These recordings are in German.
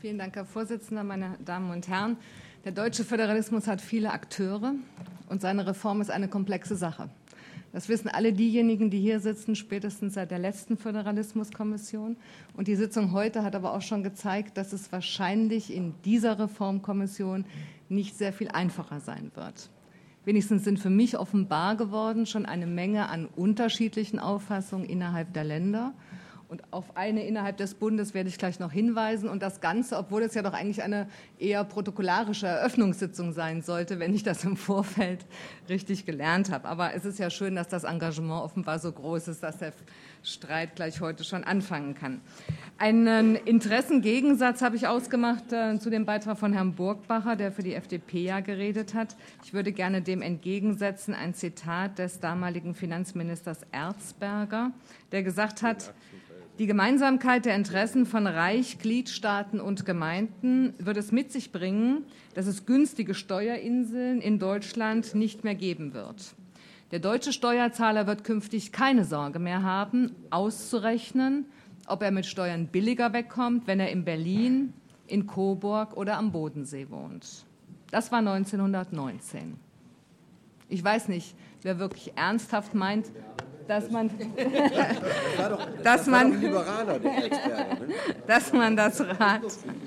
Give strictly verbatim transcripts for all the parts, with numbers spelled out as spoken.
Vielen Dank, Herr Vorsitzender, meine Damen und Herren. Der deutsche Föderalismus hat viele Akteure und seine Reform ist eine komplexe Sache. Das wissen alle diejenigen, die hier sitzen, spätestens seit der letzten Föderalismuskommission. Und die Sitzung heute hat aber auch schon gezeigt, dass es wahrscheinlich in dieser Reformkommission nicht sehr viel einfacher sein wird. Wenigstens sind für mich offenbar geworden schon eine Menge an unterschiedlichen Auffassungen innerhalb der Länder. Und auf eine innerhalb des Bundes werde ich gleich noch hinweisen. Und das Ganze, obwohl es ja doch eigentlich eine eher protokollarische Eröffnungssitzung sein sollte, wenn ich das im Vorfeld richtig gelernt habe. Aber es ist ja schön, dass das Engagement offenbar so groß ist, dass der Streit gleich heute schon anfangen kann. Einen Interessengegensatz habe ich ausgemacht äh, zu dem Beitrag von Herrn Burgbacher, der für die F D P ja geredet hat. Ich würde gerne dem entgegensetzen ein Zitat des damaligen Finanzministers Erzberger, der gesagt hat: Die Gemeinsamkeit der Interessen von Reich, Gliedstaaten und Gemeinden wird es mit sich bringen, dass es günstige Steuerinseln in Deutschland nicht mehr geben wird. Der deutsche Steuerzahler wird künftig keine Sorge mehr haben, auszurechnen, ob er mit Steuern billiger wegkommt, wenn er in Berlin, in Coburg oder am Bodensee wohnt. Das war neunzehnhundertneunzehn. Ich weiß nicht, wer wirklich ernsthaft meint, dass man, das war doch, das dass, war man doch ein Liberaler, der Experte, ne? dass man das Rad,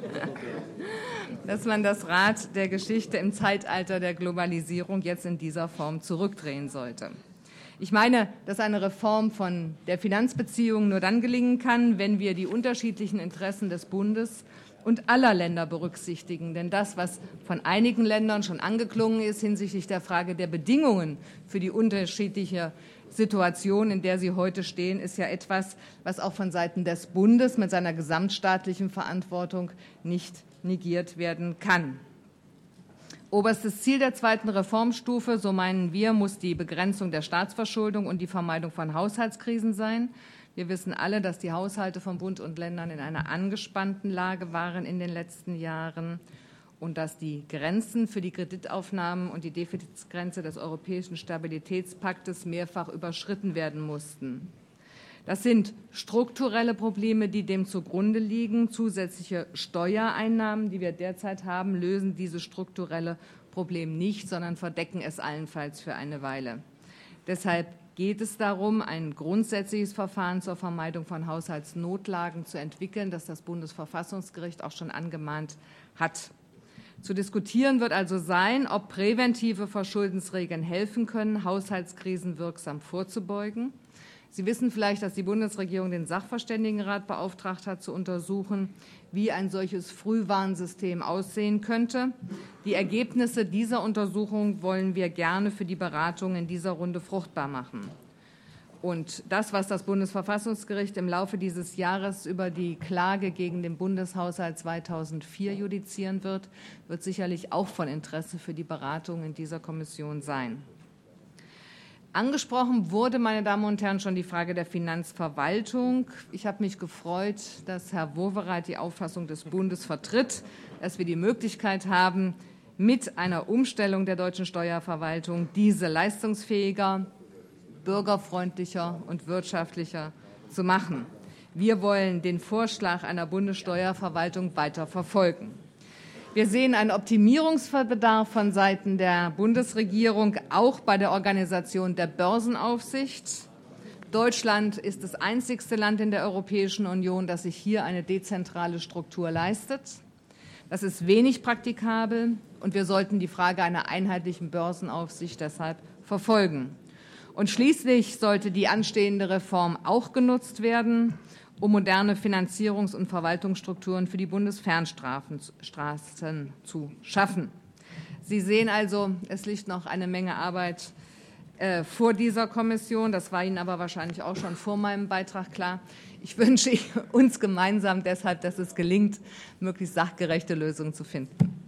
dass man das Rad der Geschichte im Zeitalter der Globalisierung jetzt in dieser Form zurückdrehen sollte. Ich meine, dass eine Reform von der Finanzbeziehungen nur dann gelingen kann, wenn wir die unterschiedlichen Interessen des Bundes und aller Länder berücksichtigen. Denn das, was von einigen Ländern schon angeklungen ist hinsichtlich der Frage der Bedingungen für die unterschiedliche Situation, in der sie heute stehen, ist ja etwas, was auch von Seiten des Bundes mit seiner gesamtstaatlichen Verantwortung nicht negiert werden kann. Oberstes Ziel der zweiten Reformstufe, so meinen wir, muss die Begrenzung der Staatsverschuldung und die Vermeidung von Haushaltskrisen sein. Wir wissen alle, dass die Haushalte von Bund und Ländern in einer angespannten Lage waren in den letzten Jahren und dass die Grenzen für die Kreditaufnahmen und die Defizitgrenze des Europäischen Stabilitätspaktes mehrfach überschritten werden mussten. Das sind strukturelle Probleme, die dem zugrunde liegen. Zusätzliche Steuereinnahmen, die wir derzeit haben, lösen dieses strukturelle Problem nicht, sondern verdecken es allenfalls für eine Weile. Deshalb geht es darum, ein grundsätzliches Verfahren zur Vermeidung von Haushaltsnotlagen zu entwickeln, das das Bundesverfassungsgericht auch schon angemahnt hat. Zu diskutieren wird also sein, ob präventive Verschuldensregeln helfen können, Haushaltskrisen wirksam vorzubeugen. Sie wissen vielleicht, dass die Bundesregierung den Sachverständigenrat beauftragt hat, zu untersuchen, wie ein solches Frühwarnsystem aussehen könnte. Die Ergebnisse dieser Untersuchung wollen wir gerne für die Beratung in dieser Runde fruchtbar machen. Und das, was das Bundesverfassungsgericht im Laufe dieses Jahres über die Klage gegen den Bundeshaushalt zweitausendvier judizieren wird, wird sicherlich auch von Interesse für die Beratung in dieser Kommission sein. Angesprochen wurde, meine Damen und Herren, schon die Frage der Finanzverwaltung. Ich habe mich gefreut, dass Herr Wowereit die Auffassung des Bundes vertritt, dass wir die Möglichkeit haben, mit einer Umstellung der deutschen Steuerverwaltung diese leistungsfähiger, bürgerfreundlicher und wirtschaftlicher zu machen. Wir wollen den Vorschlag einer Bundessteuerverwaltung weiter verfolgen. Wir sehen einen Optimierungsbedarf von Seiten der Bundesregierung, auch bei der Organisation der Börsenaufsicht. Deutschland ist das einzigste Land in der Europäischen Union, das sich hier eine dezentrale Struktur leistet. Das ist wenig praktikabel und wir sollten die Frage einer einheitlichen Börsenaufsicht deshalb verfolgen. Und schließlich sollte die anstehende Reform auch genutzt werden, um moderne Finanzierungs- und Verwaltungsstrukturen für die Bundesfernstraßen zu schaffen. Sie sehen also, es liegt noch eine Menge Arbeit äh, vor dieser Kommission. Das war Ihnen aber wahrscheinlich auch schon vor meinem Beitrag klar. Ich wünsche uns gemeinsam deshalb, dass es gelingt, möglichst sachgerechte Lösungen zu finden.